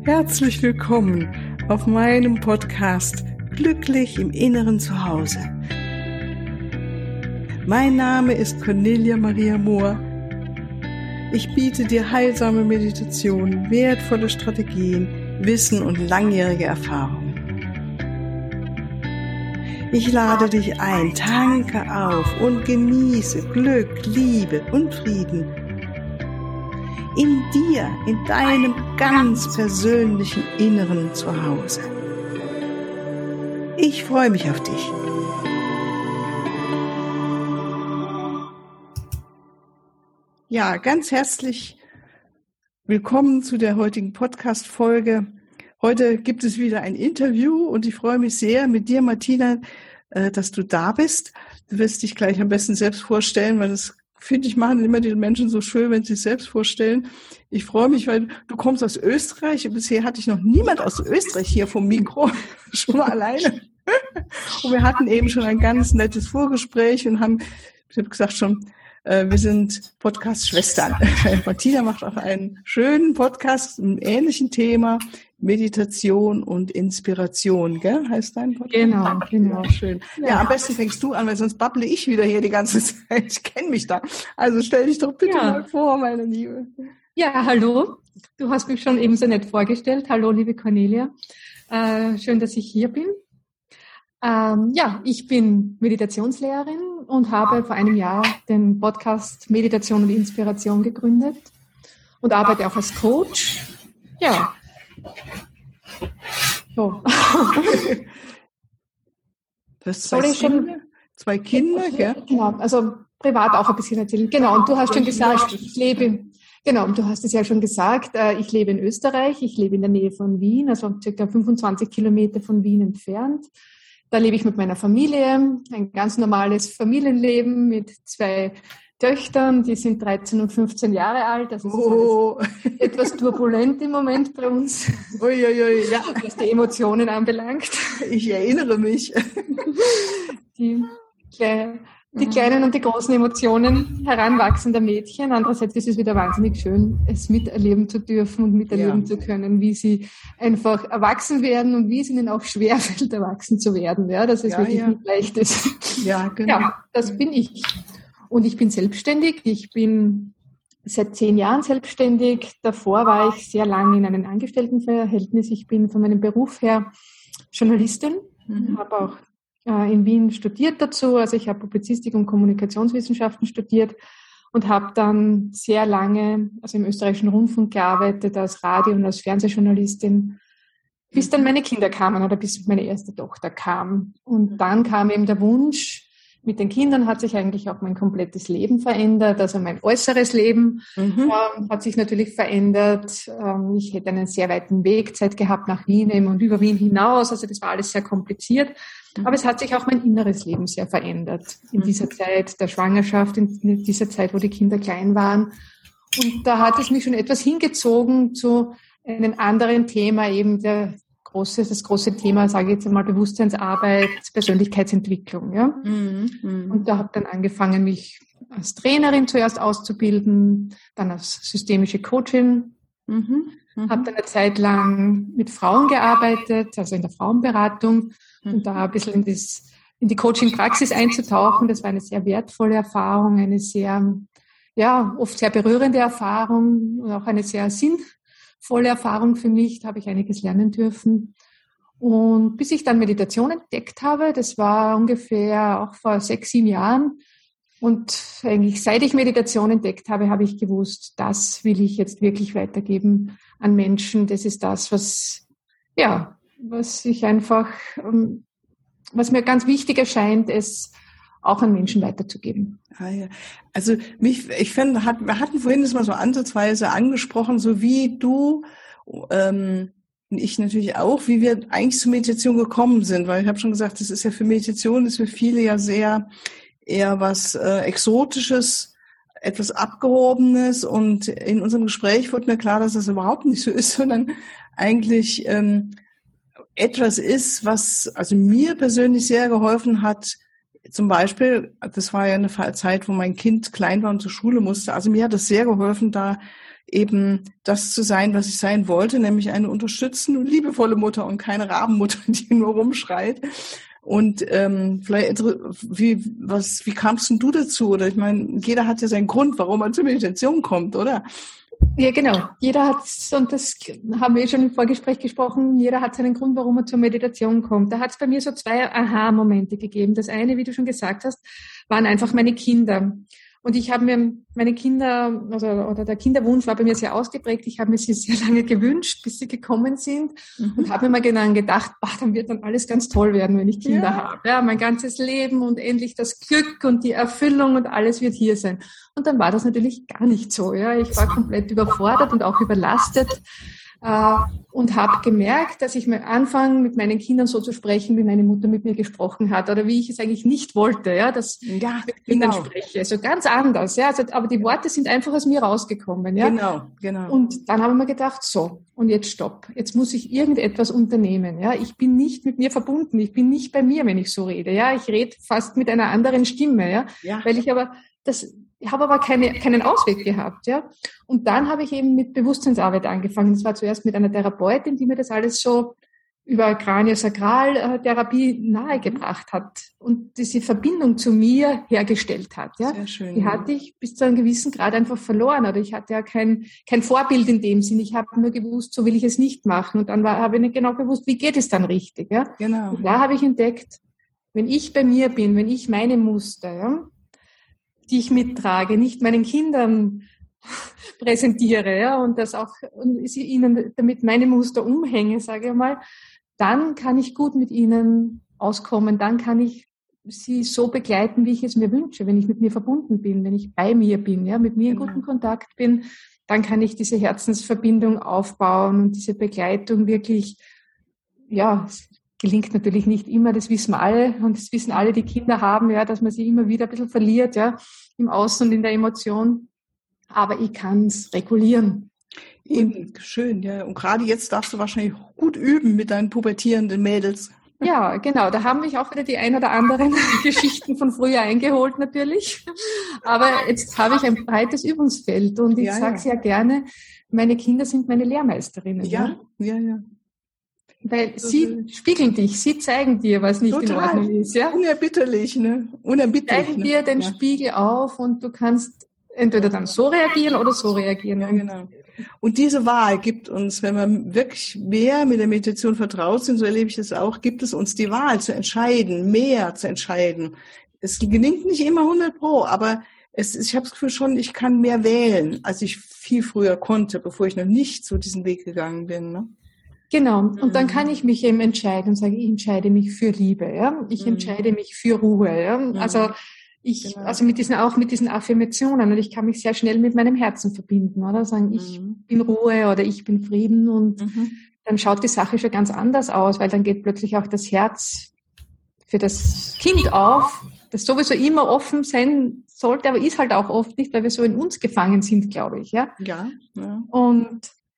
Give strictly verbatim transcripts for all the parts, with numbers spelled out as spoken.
Herzlich willkommen auf meinem Podcast Glücklich im Inneren Zuhause. Mein Name ist Cornelia Maria Mohr. Ich biete dir heilsame Meditationen, wertvolle Strategien, Wissen und langjährige Erfahrungen. Ich lade dich ein, tanke auf und genieße Glück, Liebe und Frieden. In dir, in deinem ganz persönlichen Inneren Zuhause. Ich freue mich auf dich. Ja, ganz herzlich willkommen zu der heutigen Podcast-Folge. Heute gibt es wieder ein Interview und ich freue mich sehr mit dir, Martina, dass du da bist. Du wirst dich gleich am besten selbst vorstellen, weil das finde ich, machen immer die Menschen so schön, wenn sie sich selbst vorstellen. Ich freue mich, weil du kommst aus Österreich. Bisher hatte ich noch niemand aus Österreich hier vom Mikro, schon mal alleine. Und wir hatten eben schon ein ganz nettes Vorgespräch und haben, ich habe gesagt schon, äh, wir sind Podcast-Schwestern. Martina macht auch einen schönen Podcast, einem ähnlichen Thema, Meditation und Inspiration, gell? Heißt dein Podcast? Genau, genau. Schön. Ja. ja, am besten fängst du an, weil sonst babble ich wieder hier die ganze Zeit. Ich kenne mich da. Also stell dich doch bitte ja. mal vor, meine Liebe. Ja, hallo. Du hast mich schon eben so nett vorgestellt. Hallo, liebe Cornelia. Äh, schön, dass ich hier bin. Ähm, ja, ich bin Meditationslehrerin und habe vor einem Jahr den Podcast Meditation und Inspiration gegründet und arbeite auch als Coach. Ja. So. Das Soll ich schon zwei Kinder, gell? Genau, also privat auch ein bisschen erzählen. Genau, und du hast schon gesagt, ich lebe, genau, und du hast es ja schon gesagt, ich lebe in Österreich, ich lebe in der Nähe von Wien, also circa fünfundzwanzig Kilometer von Wien entfernt. Da lebe ich mit meiner Familie, ein ganz normales Familienleben mit zwei Töchtern, die sind dreizehn und fünfzehn Jahre alt, also es oh. ist etwas turbulent im Moment bei uns, Uiuiui, ja. was die Emotionen anbelangt. Ich erinnere mich. Die, die kleinen und die großen Emotionen heranwachsender Mädchen. Andererseits ist es wieder wahnsinnig schön, es miterleben zu dürfen und miterleben ja. zu können, wie sie einfach erwachsen werden und wie es ihnen auch schwerfällt, erwachsen zu werden. Ja, dass es ja, wirklich ja. nicht leicht ist. Ja, genau. Ja, das bin ich. Und ich bin selbstständig. Ich bin seit zehn Jahren selbstständig. Davor war ich sehr lange in einem Angestelltenverhältnis. Ich bin von meinem Beruf her Journalistin, mhm. habe auch äh, in Wien studiert dazu. Also ich habe Publizistik und Kommunikationswissenschaften studiert und habe dann sehr lange, also im österreichischen Rundfunk gearbeitet, als Radio- und als Fernsehjournalistin, bis dann meine Kinder kamen oder bis meine erste Tochter kam. Und dann kam eben der Wunsch, mit den Kindern hat sich eigentlich auch mein komplettes Leben verändert, also mein äußeres Leben mhm. ähm, hat sich natürlich verändert. Ähm, ich hätte einen sehr weiten Weg Zeit gehabt nach Wien eben und über Wien hinaus, also das war alles sehr kompliziert. Mhm. Aber es hat sich auch mein inneres Leben sehr verändert in mhm. dieser Zeit der Schwangerschaft, in dieser Zeit, wo die Kinder klein waren. Und da hat es mich schon etwas hingezogen zu einem anderen Thema, eben der Große, das große Thema, sage ich jetzt einmal, Bewusstseinsarbeit, Persönlichkeitsentwicklung. Ja? Mhm, mh. Und da habe dann angefangen, mich als Trainerin zuerst auszubilden, dann als systemische Coachin. Mhm, mh. Habe dann eine Zeit lang mit Frauen gearbeitet, also in der Frauenberatung mhm. und da ein bisschen in, das, in die Coaching-Praxis einzutauchen. Das war eine sehr wertvolle Erfahrung, eine sehr, ja, oft sehr berührende Erfahrung und auch eine sehr sinnvolle volle Erfahrung für mich, da habe ich einiges lernen dürfen. Und bis ich dann Meditation entdeckt habe, das war ungefähr auch vor sechs, sieben Jahren. Und eigentlich seit ich Meditation entdeckt habe, habe ich gewusst, das will ich jetzt wirklich weitergeben an Menschen. Das ist das, was, ja, was ich einfach, was mir ganz wichtig erscheint, es auch an Menschen weiterzugeben. Ah, ja. Also mich, ich finde, hat, wir hatten vorhin das mal so ansatzweise angesprochen, so wie du ähm, und ich natürlich auch, wie wir eigentlich zur Meditation gekommen sind, weil ich habe schon gesagt, das ist ja für Meditation, ist für viele ja sehr eher was äh, Exotisches, etwas Abgehobenes und in unserem Gespräch wurde mir klar, dass das überhaupt nicht so ist, sondern eigentlich ähm, etwas ist, was also mir persönlich sehr geholfen hat, zum Beispiel, das war ja eine Zeit, wo mein Kind klein war und zur Schule musste. Also mir hat es sehr geholfen, da eben das zu sein, was ich sein wollte, nämlich eine unterstützende und liebevolle Mutter und keine Rabenmutter, die nur rumschreit. Und ähm, vielleicht wie was wie kamst denn du dazu? Oder ich meine, jeder hat ja seinen Grund, warum er zur Meditation kommt, oder? Ja, genau. Jeder hat, und das haben wir schon im Vorgespräch gesprochen, jeder hat seinen Grund, warum er zur Meditation kommt. Da hat es bei mir so zwei Aha-Momente gegeben. Das eine, wie du schon gesagt hast, waren einfach meine Kinder. Und ich habe mir meine Kinder, also oder der Kinderwunsch war bei mir sehr ausgeprägt. Ich habe mir sie sehr lange gewünscht, bis sie gekommen sind, mhm. und habe mir mal genau gedacht, boah, dann wird dann alles ganz toll werden, wenn ich Kinder ja. habe. Ja, mein ganzes Leben und endlich das Glück und die Erfüllung und alles wird hier sein. Und dann war das natürlich gar nicht so. Ja, ich war komplett überfordert und auch überlastet. Äh, und habe gemerkt, dass ich mal anfange, mit meinen Kindern so zu sprechen, wie meine Mutter mit mir gesprochen hat oder wie ich es eigentlich nicht wollte, ja, dass ja, ich mit Kindern genau. spreche. Also ganz anders, ja. Also, aber die Worte sind einfach aus mir rausgekommen, ja. Genau, genau. Und dann habe ich mir gedacht, so, und jetzt stopp. Jetzt muss ich irgendetwas unternehmen, ja. Ich bin nicht mit mir verbunden. Ich bin nicht bei mir, wenn ich so rede, ja. Ich rede fast mit einer anderen Stimme, ja. ja. Weil ich aber das, ich habe aber keine, keinen Ausweg gehabt, ja. Und dann habe ich eben mit Bewusstseinsarbeit angefangen. Das war zuerst mit einer Therapeutin, die mir das alles so über Kraniosakraltherapie nahegebracht hat und diese Verbindung zu mir hergestellt hat, ja. Sehr schön. Die hatte ich bis zu einem gewissen Grad einfach verloren, oder ich hatte ja kein, kein Vorbild in dem Sinn. Ich habe nur gewusst, so will ich es nicht machen. Und dann war, habe ich nicht genau gewusst, wie geht es dann richtig, ja. Genau. Und da habe ich entdeckt, wenn ich bei mir bin, wenn ich meine Muster, ja, die ich mittrage, nicht meinen Kindern präsentiere, ja, und das auch, und sie ihnen damit meine Muster umhänge, sage ich mal, dann kann ich gut mit ihnen auskommen, dann kann ich sie so begleiten, wie ich es mir wünsche, wenn ich mit mir verbunden bin, wenn ich bei mir bin, ja, mit mir in guten Kontakt bin, dann kann ich diese Herzensverbindung aufbauen und diese Begleitung wirklich, ja, gelingt natürlich nicht immer, das wissen wir alle und das wissen alle, die Kinder haben, ja, dass man sie immer wieder ein bisschen verliert, ja, im Außen und in der Emotion. Aber ich kann es regulieren. Eben, schön, ja. Und gerade jetzt darfst du wahrscheinlich gut üben mit deinen pubertierenden Mädels. Ja, genau. Da haben mich auch wieder die ein oder anderen Geschichten von früher eingeholt natürlich. Aber jetzt habe ich ein breites Übungsfeld und ich ja, sage es ja. ja gerne, meine Kinder sind meine Lehrmeisterinnen. Ja, ja, ja. ja. Weil sie spiegeln dich, sie zeigen dir, was nicht Total. in Ordnung ist. Ja? Unerbitterlich, ne? Unerbittlich. Sie zeigen dir den ja. Spiegel auf und du kannst entweder dann so reagieren oder so reagieren. Ja, genau. Und diese Wahl gibt uns, wenn wir wirklich mehr mit der Meditation vertraut sind, so erlebe ich das auch, gibt es uns die Wahl zu entscheiden, mehr zu entscheiden. Es gelingt nicht immer hundert Pro, aber es ist, ich habe das Gefühl schon, ich kann mehr wählen, als ich viel früher konnte, bevor ich noch nicht so diesen Weg gegangen bin. Ne? Genau. Und dann kann ich mich eben entscheiden und sage, ich entscheide mich für Liebe, ja. Ich mhm. entscheide mich für Ruhe, ja. Mhm. Also ich, genau. also mit diesen, auch mit diesen Affirmationen, und ich kann mich sehr schnell mit meinem Herzen verbinden, oder? Sagen, mhm. ich bin Ruhe oder ich bin Frieden, und mhm. dann schaut die Sache schon ganz anders aus, weil dann geht plötzlich auch das Herz für das Kind auf, das sowieso immer offen sein sollte, aber ist halt auch oft nicht, weil wir so in uns gefangen sind, glaube ich, ja. Ja. ja. Und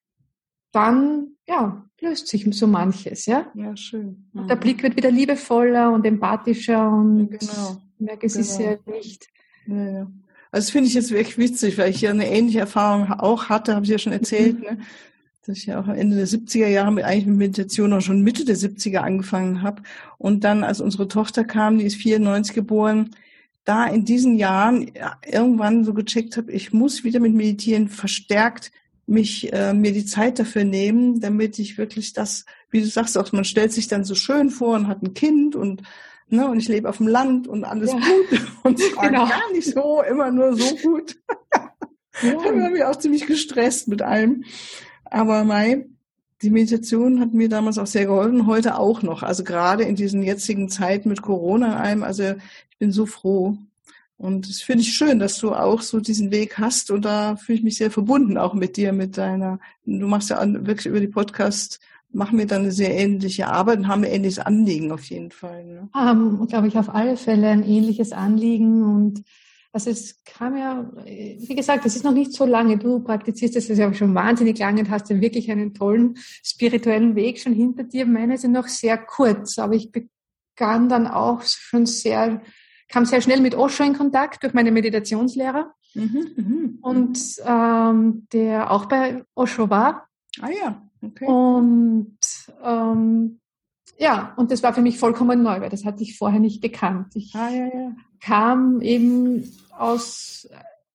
dann, ja, löst sich so manches, ja. Ja, schön. Mhm. Und der Blick wird wieder liebevoller und empathischer und genau. ich merke, es genau. ist ja nicht. Ja, ja. Also das finde ich jetzt wirklich witzig, weil ich ja eine ähnliche Erfahrung auch hatte, habe ich ja schon erzählt, mhm. ne? Dass ich ja auch am Ende der siebziger Jahre mit, eigentlich mit Meditation auch schon Mitte der siebziger angefangen habe. Und dann, als unsere Tochter kam, die ist vierundneunzig geboren, da in diesen Jahren ja, irgendwann so gecheckt habe, ich muss wieder mit Meditieren verstärkt mich äh, mir die Zeit dafür nehmen, damit ich wirklich das, wie du sagst, auch man stellt sich dann so schön vor und hat ein Kind und ne und ich lebe auf dem Land und alles ja. gut und es war genau. gar nicht so immer nur so gut. Ja. Dann war ich auch ziemlich gestresst mit allem. Aber mei, die Meditation hat mir damals auch sehr geholfen, heute auch noch. Also gerade in diesen jetzigen Zeiten mit Corona und allem, also ich bin so froh. Und das finde ich schön, dass du auch so diesen Weg hast, und da fühle ich mich sehr verbunden auch mit dir, mit deiner, du machst ja wirklich über die Podcast, machen wir dann eine sehr ähnliche Arbeit und haben ein ähnliches Anliegen auf jeden Fall. Ne? Um, glaube ich, auf alle Fälle ein ähnliches Anliegen, und also es kam ja, wie gesagt, es ist noch nicht so lange, du praktizierst das ja schon wahnsinnig lange und hast ja wirklich einen tollen spirituellen Weg schon hinter dir. Meine sind noch sehr kurz, aber ich begann dann auch schon sehr kam sehr schnell mit Osho in Kontakt durch meine Meditationslehrer. Mhm, mh. Und ähm, der auch bei Osho war. Ah ja, okay. Und ähm, ja, und das war für mich vollkommen neu, weil das hatte ich vorher nicht gekannt. Ich ah, ja, ja. kam eben aus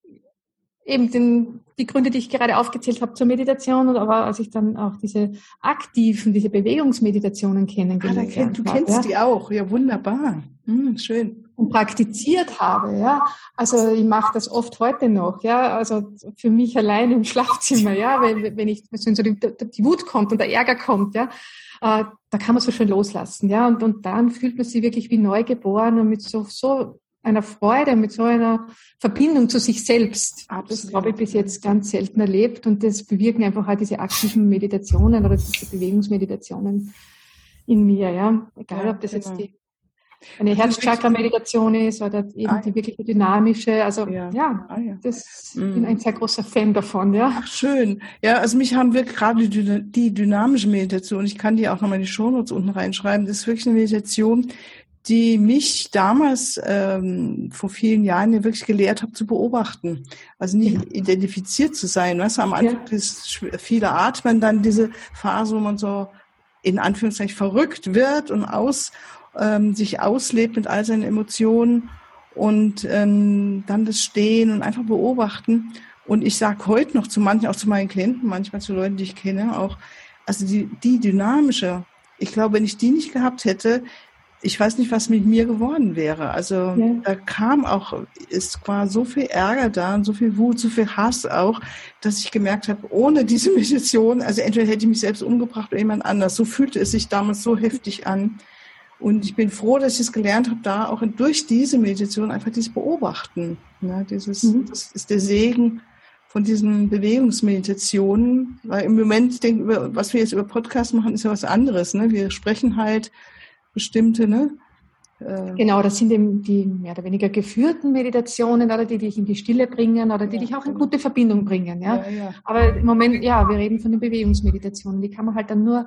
eben den, die Gründe, die ich gerade aufgezählt habe zur Meditation, und aber als ich dann auch diese aktiven, diese Bewegungsmeditationen kennengelernt habe. Ah, kenn, du kennst ja. die auch, ja wunderbar, hm, schön. Und praktiziert habe, ja. Also ich mache das oft heute noch, ja. Also für mich allein im Schlafzimmer, ja, wenn, wenn ich wenn so die, die Wut kommt und der Ärger kommt, ja, äh, da kann man so schön loslassen, ja. Und und dann fühlt man sich wirklich wie neugeboren und mit so so einer Freude, mit so einer Verbindung zu sich selbst. Absolut. Das habe ich bis jetzt ganz selten erlebt, und das bewirken einfach auch diese aktiven Meditationen oder diese Bewegungsmeditationen in mir, ja. Egal, ja, ob das genau. jetzt die eine Herzchakra-Meditation ist oder eben ah, die wirkliche dynamische. Also ja, ja, ah, ja. das mm. bin ein sehr großer Fan davon. Ja. Ach, schön. Ja, also mich haben wir gerade die, die dynamische Meditation, ich kann die auch nochmal in die Shownotes unten reinschreiben, das ist wirklich eine Meditation, die mich damals ähm, vor vielen Jahren ja wirklich gelehrt hat zu beobachten. Also nicht ja. identifiziert zu sein. Weißt du, am Anfang ja. ist viele atmen, dann diese Phase, wo man so in Anführungszeichen verrückt wird und aus Ähm, sich auslebt mit all seinen Emotionen und ähm, dann das Stehen und einfach beobachten. Und ich sage heute noch zu manchen, auch zu meinen Klienten, manchmal zu Leuten, die ich kenne, auch, also die, die dynamische, ich glaube, wenn ich die nicht gehabt hätte, ich weiß nicht, was mit mir geworden wäre. Also ja. da kam auch, es war so viel Ärger da und so viel Wut, so viel Hass auch, dass ich gemerkt habe, ohne diese Meditation, also entweder hätte ich mich selbst umgebracht oder jemand anders. So fühlte es sich damals so heftig an. Und ich bin froh, dass ich es gelernt habe, da auch durch diese Meditation einfach dieses Beobachten. Ne, dieses, mhm. Das ist der Segen von diesen Bewegungsmeditationen. Weil im Moment, ich denke, was wir jetzt über Podcast machen, ist ja was anderes. Ne? Wir sprechen halt bestimmte, ne? Äh, genau, das sind eben die mehr oder weniger geführten Meditationen, oder die dich in die Stille bringen oder die ja, dich auch in gute Verbindung bringen. Ja? Ja, ja. Aber im Moment, ja, wir reden von den Bewegungsmeditationen. Die kann man halt dann nur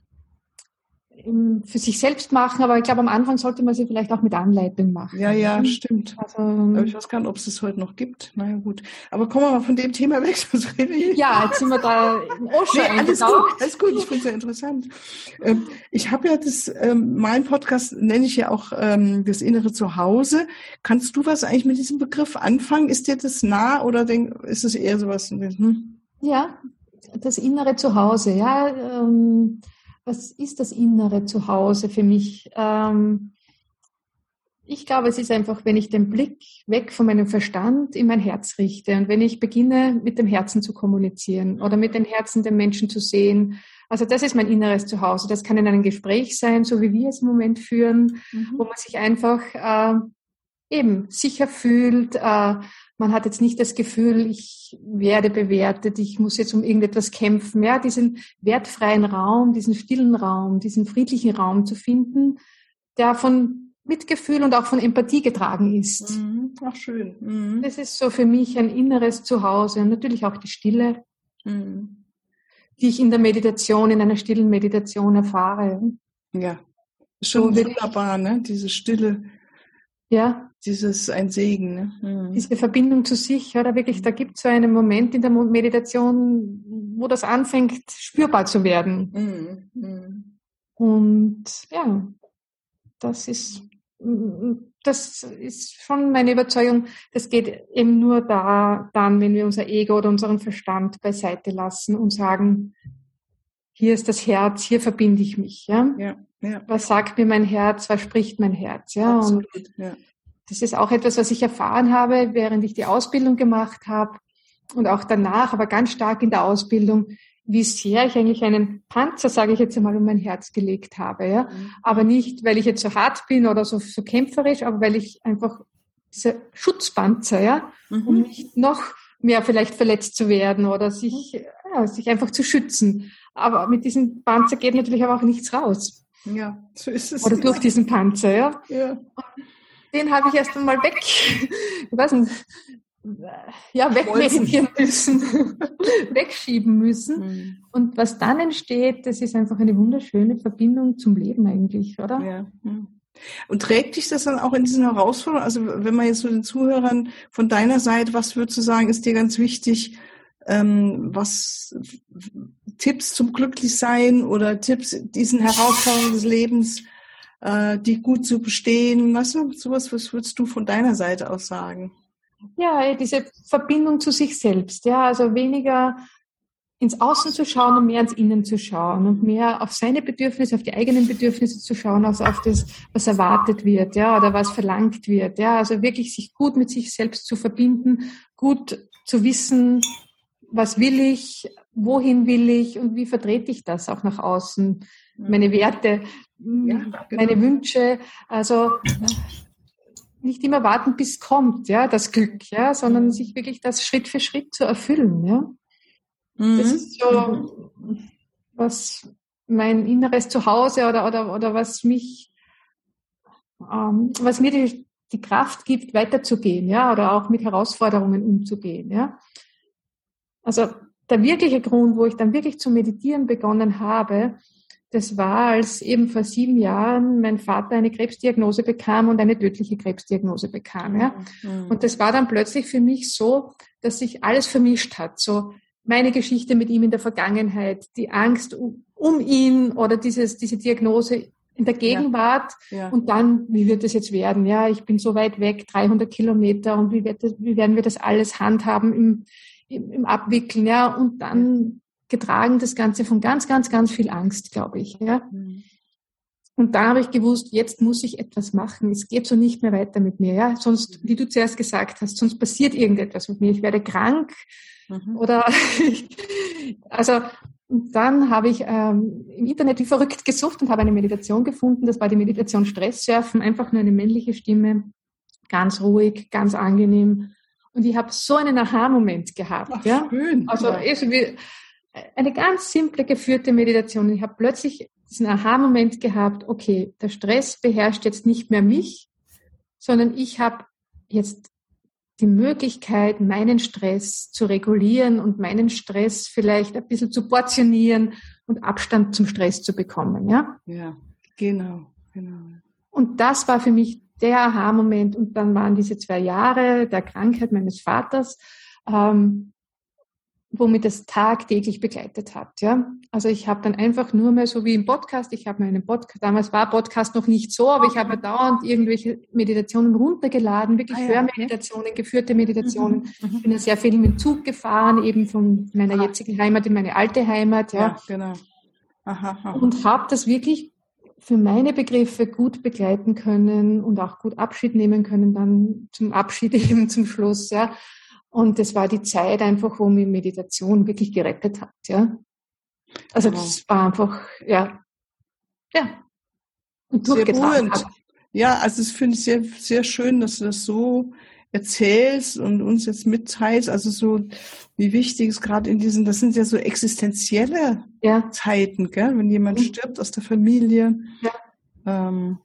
für sich selbst machen, aber ich glaube, am Anfang sollte man sie vielleicht auch mit Anleitung machen. Ja, ja, stimmt. Also, aber ich weiß gar nicht, ob es das heute noch gibt. Na ja, gut. Aber kommen wir mal von dem Thema weg. Ja, jetzt sind wir da in Osho nee, alles gut, alles gut, ich finde es ja interessant. Ähm, ich habe ja das, ähm, mein Podcast nenne ich ja auch ähm, das innere Zuhause. Kannst du was eigentlich mit diesem Begriff anfangen? Ist dir das nah oder denk, ist es eher sowas? Hm? Ja, das innere Zuhause, ja, ähm, was ist das innere Zuhause für mich? Ähm, ich glaube, es ist einfach, wenn ich den Blick weg von meinem Verstand in mein Herz richte und wenn ich beginne, mit dem Herzen zu kommunizieren oder mit den Herzen der Menschen zu sehen. Also das ist mein inneres Zuhause. Das kann in einem Gespräch sein, so wie wir es im Moment führen, mhm. wo man sich einfach äh, eben sicher fühlt. Äh, man hat jetzt nicht das Gefühl, ich werde bewertet, ich muss jetzt um irgendetwas kämpfen. Ja, diesen wertfreien Raum, diesen stillen Raum, diesen friedlichen Raum zu finden, der von Mitgefühl und auch von Empathie getragen ist. Mhm. Ach, schön. Mhm. Das ist so für mich ein inneres Zuhause und natürlich auch die Stille, mhm. die ich in der Meditation, in einer stillen Meditation erfahre. Ja, schon so wunderbar, ne? Diese Stille. Ja. Dieses ein Segen, ne? Mhm. Diese Verbindung zu sich, oder wirklich, da gibt es so einen Moment in der Meditation, wo das anfängt, spürbar zu werden. Mhm. Mhm. Und ja, das ist, das ist schon meine Überzeugung, das geht eben nur da, dann, wenn wir unser Ego oder unseren Verstand beiseite lassen und sagen, hier ist das Herz, hier verbinde ich mich, ja. Ja, ja. Was sagt mir mein Herz, was spricht mein Herz, ja. Absolut, und ja. Das ist auch etwas, was ich erfahren habe, während ich die Ausbildung gemacht habe und auch danach, aber ganz stark in der Ausbildung, wie sehr ich eigentlich einen Panzer, sage ich jetzt einmal, um mein Herz gelegt habe. Ja? Mhm. Aber nicht, weil ich jetzt so hart bin oder so, so kämpferisch, aber weil ich einfach dieser Schutzpanzer, ja, mhm. um nicht noch mehr vielleicht verletzt zu werden oder sich, ja, sich einfach zu schützen. Aber mit diesem Panzer geht natürlich aber auch nichts raus. Ja, so ist es. Oder durch diesen Panzer, ja. Ja. Den habe ich erst einmal weg, ich weiß nicht, ja, wegmedizieren müssen, wegschieben müssen. Mhm. Und was dann entsteht, das ist einfach eine wunderschöne Verbindung zum Leben eigentlich, oder? Ja. Und trägt dich das dann auch in diesen Herausforderungen? Also wenn man jetzt so den Zuhörern von deiner Seite, was würdest du sagen, ist dir ganz wichtig, ähm, was Tipps zum Glücklichsein oder Tipps diesen Herausforderungen des Lebens, äh, die gut zu bestehen? Was, sowas, was würdest du von deiner Seite aus sagen? Ja, diese Verbindung zu sich selbst, ja, also weniger ins Außen zu schauen und mehr ins Innen zu schauen und mehr auf seine Bedürfnisse, auf die eigenen Bedürfnisse zu schauen, als auf das, was erwartet wird, ja, oder was verlangt wird, ja, also wirklich sich gut mit sich selbst zu verbinden, gut zu wissen, was will ich, wohin will ich und wie vertrete ich das auch nach außen, meine Werte, ja, meine Wünsche, also nicht immer warten, bis es kommt, ja, das Glück, ja, sondern sich wirklich das Schritt für Schritt zu erfüllen, ja. Das ist so, was mein inneres Zuhause oder, oder, oder was mich, ähm, was mir die, die Kraft gibt, weiterzugehen, ja, oder auch mit Herausforderungen umzugehen, ja. Also, der wirkliche Grund, wo ich dann wirklich zu meditieren begonnen habe, das war, als eben vor sieben Jahren mein Vater eine Krebsdiagnose bekam und eine tödliche Krebsdiagnose bekam, ja. Mhm. Und das war dann plötzlich für mich so, dass sich alles vermischt hat, so, meine Geschichte mit ihm in der Vergangenheit, die Angst um, um ihn oder dieses, diese Diagnose in der Gegenwart ja, ja. Und dann, wie wird das jetzt werden? Ja, ich bin so weit weg, dreihundert Kilometer und wie, wird das, wie werden wir das alles handhaben im, im, im Abwickeln? Ja, und dann getragen das Ganze von ganz, ganz, ganz viel Angst, glaube ich. Ja. Mhm. Und da habe ich gewusst, jetzt muss ich etwas machen. Es geht so nicht mehr weiter mit mir. Ja, sonst, wie du zuerst gesagt hast, sonst passiert irgendetwas mit mir. Ich werde krank. Mhm. Oder also dann habe ich ähm, im Internet wie verrückt gesucht und habe eine Meditation gefunden. Das war die Meditation Stresssurfen, einfach nur eine männliche Stimme, ganz ruhig, ganz angenehm. Und ich habe so einen Aha-Moment gehabt. Ach, ja? Schön. Also ja. Eine ganz simple geführte Meditation. Ich habe plötzlich diesen Aha-Moment gehabt, okay, der Stress beherrscht jetzt nicht mehr mich, sondern ich habe jetzt die Möglichkeit, meinen Stress zu regulieren und meinen Stress vielleicht ein bisschen zu portionieren und Abstand zum Stress zu bekommen, ja? Ja, genau, genau. Und das war für mich der Aha-Moment. Und dann waren diese zwei Jahre der Krankheit meines Vaters, ähm, womit es tagtäglich begleitet hat, ja. Also ich habe dann einfach nur mehr so wie im Podcast, ich habe mir einen Podcast, damals war Podcast noch nicht so, aber ich habe mir dauernd irgendwelche Meditationen runtergeladen, wirklich ah, ja, Hörmeditationen, geführte Meditationen. Mhm, mhm. Bin ja sehr viel mit dem Zug gefahren, eben von meiner ah. jetzigen Heimat in meine alte Heimat, ja. Ja, genau. Aha, aha. Und habe das wirklich für meine Begriffe gut begleiten können und auch gut Abschied nehmen können, dann zum Abschied eben zum Schluss, ja. Und das war die Zeit einfach, wo mich Meditation wirklich gerettet hat, ja. Also genau. Das war einfach, ja, ja. Und durchgetragen hat. Ja, also das finde ich sehr, sehr schön, dass du das so erzählst und uns jetzt mitteilst. Also so, wie wichtig es gerade in diesen, das sind ja so existenzielle ja. Zeiten, gell? Wenn jemand mhm. stirbt aus der Familie. Ja. Ähm,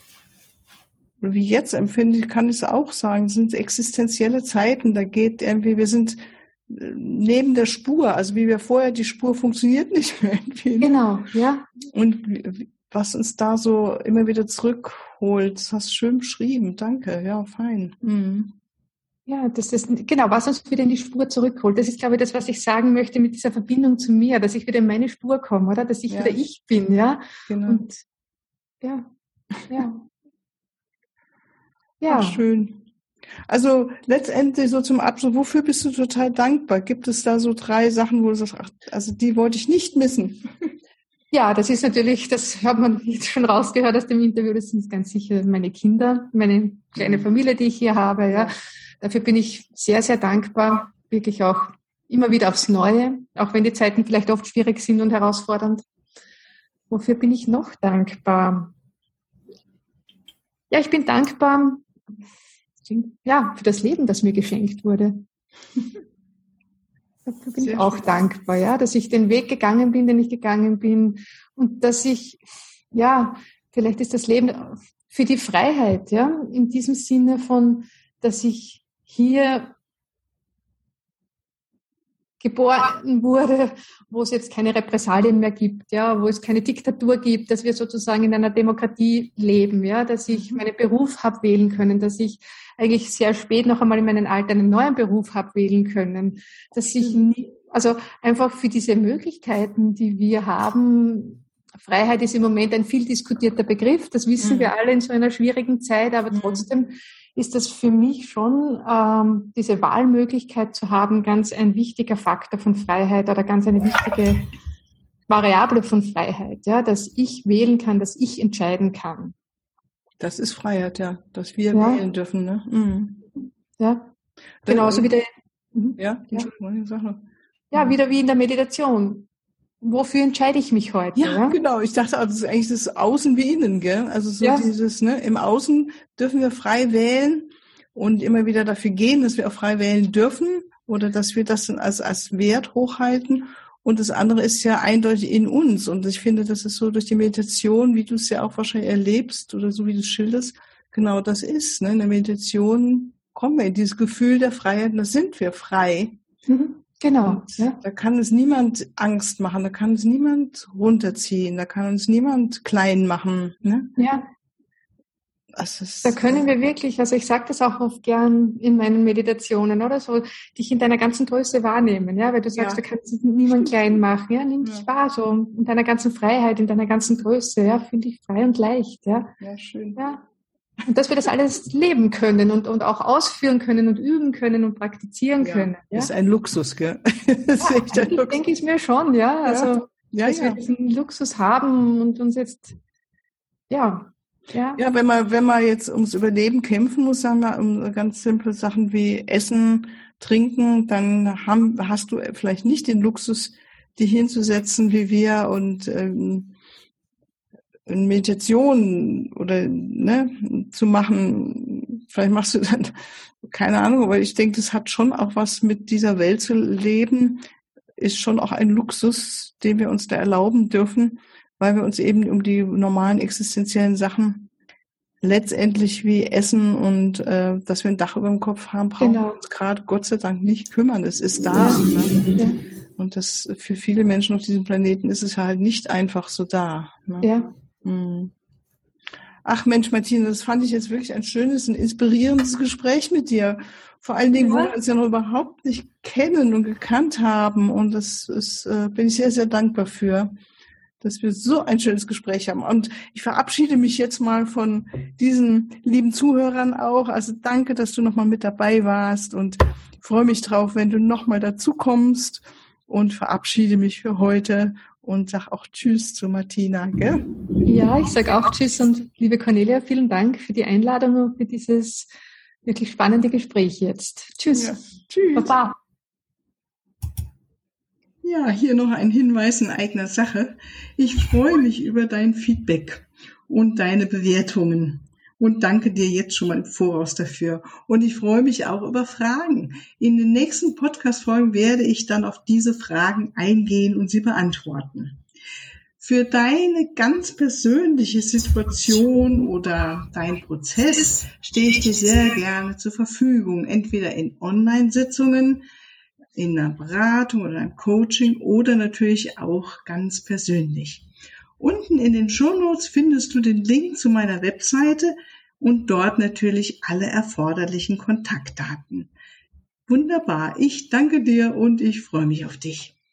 wie jetzt empfinde ich, kann ich es auch sagen, sind existenzielle Zeiten. Da geht irgendwie, wir sind neben der Spur, also wie wir vorher, die Spur funktioniert nicht mehr irgendwie. Genau, ja. Und was uns da so immer wieder zurückholt, das hast du schön beschrieben. Danke, ja, fein. Mhm. Ja, das ist, genau, was uns wieder in die Spur zurückholt. Das ist, glaube ich, das, was ich sagen möchte mit dieser Verbindung zu mir, dass ich wieder in meine Spur komme, oder? Dass ich ja. wieder ich bin, ja. Genau. Und, ja, ja. Ja. Ach, schön. Also letztendlich so zum Abschluss, wofür bist du total dankbar? Gibt es da so drei Sachen, wo du sagst, ach, also die wollte ich nicht missen? Ja, das ist natürlich, das hat man jetzt schon rausgehört aus dem Interview, das sind ganz sicher meine Kinder, meine kleine Familie, die ich hier habe. Ja. Dafür bin ich sehr, sehr dankbar, wirklich auch immer wieder aufs Neue, auch wenn die Zeiten vielleicht oft schwierig sind und herausfordernd. Wofür bin ich noch dankbar? Ja, ich bin dankbar, ja, für das Leben, das mir geschenkt wurde. Dafür bin Sehr ich auch schön. dankbar, ja, dass ich den Weg gegangen bin, den ich gegangen bin und dass ich, ja, vielleicht ist das Leben für die Freiheit, ja, in diesem Sinne von, dass ich hier geboren wurde, wo es jetzt keine Repressalien mehr gibt, ja, wo es keine Diktatur gibt, dass wir sozusagen in einer Demokratie leben, ja, dass ich meinen Beruf habe wählen können, dass ich eigentlich sehr spät noch einmal in meinem Alter einen neuen Beruf habe wählen können, dass ich nie, also einfach für diese Möglichkeiten, die wir haben. Freiheit ist im Moment ein viel diskutierter Begriff, das wissen mhm. wir alle in so einer schwierigen Zeit, aber mhm. trotzdem ist das für mich schon, ähm, diese Wahlmöglichkeit zu haben, ganz ein wichtiger Faktor von Freiheit oder ganz eine wichtige Variable von Freiheit, ja, dass ich wählen kann, dass ich entscheiden kann. Das ist Freiheit, ja, dass wir ja. wählen dürfen, ne? Mhm. Ja, genauso wie der, ja, ja. ja, wieder wie in der Meditation. Wofür entscheide ich mich heute? Ja, ja? Genau. Ich dachte, das ist eigentlich das Außen wie Innen, gell? Also so ja. dieses, ne, im Außen dürfen wir frei wählen und immer wieder dafür gehen, dass wir auch frei wählen dürfen oder dass wir das als, als Wert hochhalten. Und das andere ist ja eindeutig in uns. Und ich finde, das ist so durch die Meditation, wie du es ja auch wahrscheinlich erlebst oder so wie du es schilderst, genau das ist, ne? In der Meditation kommen wir in dieses Gefühl der Freiheit und da sind wir frei. Mhm. Genau. Ja. Da kann es niemand Angst machen, da kann es niemand runterziehen, da kann uns niemand klein machen. Ne? Ja. Das ist, da können wir wirklich, also ich sage das auch oft gern in meinen Meditationen oder so, dich in deiner ganzen Größe wahrnehmen, ja, weil du sagst, ja. du kannst niemand klein machen, ja, nimm dich ja. wahr, so in deiner ganzen Freiheit, in deiner ganzen Größe, ja, fühl dich frei und leicht, ja. Ja, schön. Ja. Und dass wir das alles leben können und, und auch ausführen können und üben können und praktizieren ja, können. Ja? Das ist ein Luxus, gell? Das ja, ist ein Luxus. Denke ich mir schon, ja. Also, ja. Ja, dass ja. wir diesen Luxus haben und uns jetzt, ja. Ja, ja wenn man, wenn man jetzt ums Überleben kämpfen muss, sagen wir, um ganz simple Sachen wie Essen, Trinken, dann haben, hast du vielleicht nicht den Luxus, dich hinzusetzen wie wir und, ähm, in Meditation oder ne, zu machen, vielleicht machst du dann, keine Ahnung, aber ich denke, das hat schon auch was mit dieser Welt zu leben, ist schon auch ein Luxus, den wir uns da erlauben dürfen, weil wir uns eben um die normalen existenziellen Sachen letztendlich wie Essen und äh, dass wir ein Dach über dem Kopf haben, brauchen genau. wir uns gerade Gott sei Dank nicht kümmern. Es ist da. Ja. Ne? Ja. Und das für viele Menschen auf diesem Planeten ist es halt nicht einfach so da. Ne? Ja. Ach Mensch, Martina, das fand ich jetzt wirklich ein schönes und inspirierendes Gespräch mit dir. Vor allen Dingen, ja. wo wir uns ja noch überhaupt nicht kennen und gekannt haben. Und das ist, äh, bin ich sehr, sehr dankbar für, dass wir so ein schönes Gespräch haben. Und ich verabschiede mich jetzt mal von diesen lieben Zuhörern auch. Also danke, dass du nochmal mit dabei warst und freue mich drauf, wenn du nochmal dazu kommst und verabschiede mich für heute. Und sag auch Tschüss zu Martina, gell? Ja, ich sage auch Tschüss und liebe Cornelia, vielen Dank für die Einladung und für dieses wirklich spannende Gespräch jetzt. Tschüss. Ja, tschüss. Baba. Ja, hier noch ein Hinweis in eigener Sache. Ich freue mich über dein Feedback und deine Bewertungen. Und danke dir jetzt schon mal im Voraus dafür. Und ich freue mich auch über Fragen. In den nächsten Podcast-Folgen werde ich dann auf diese Fragen eingehen und sie beantworten. Für deine ganz persönliche Situation oder dein Prozess stehe ich dir sehr gerne zur Verfügung. Entweder in Online-Sitzungen, in einer Beratung oder einem Coaching oder natürlich auch ganz persönlich. Unten in den Shownotes findest du den Link zu meiner Webseite und dort natürlich alle erforderlichen Kontaktdaten. Wunderbar, ich danke dir und ich freue mich auf dich.